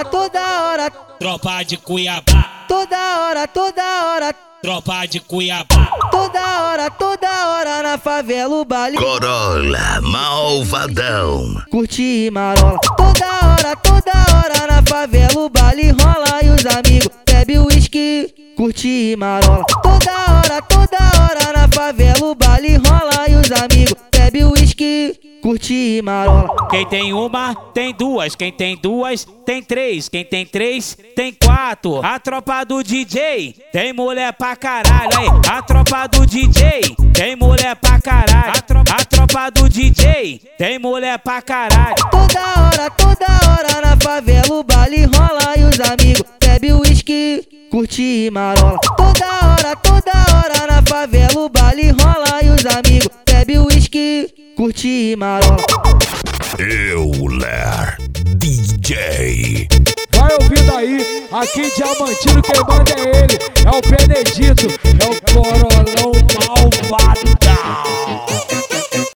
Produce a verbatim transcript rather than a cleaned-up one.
hora, toda hora. Tropa de Cuiabá. Toda hora, toda hora. Tropa de Cuiabá. Toda hora, toda hora na favela o baile. Corolla, malvadão. Curte e marola. Toda hora, toda hora na favela o baile rola e os amigos bebe uísque. Curte e marola. Toda hora, toda hora na favela o baile rola e os amigos bebe uísque. Curte e marola. Quem tem uma, tem duas. Quem tem duas, tem três. Quem tem três, tem quatro. A tropa do D J tem mulher pra caralho. Aí, a tropa do D J tem mulher pra caralho. A tropa, a tropa do D J tem mulher pra caralho. Toda hora, toda hora na favela o baile rola e os amigos bebe uísque. Curte e marola. Toda hora, toda hora na favela o baile rola e os amigos bebe uísque. Curte e marola. Euler D J. Vai ouvindo aí, aqui em Diamantino quem manda é ele, é o Benedito.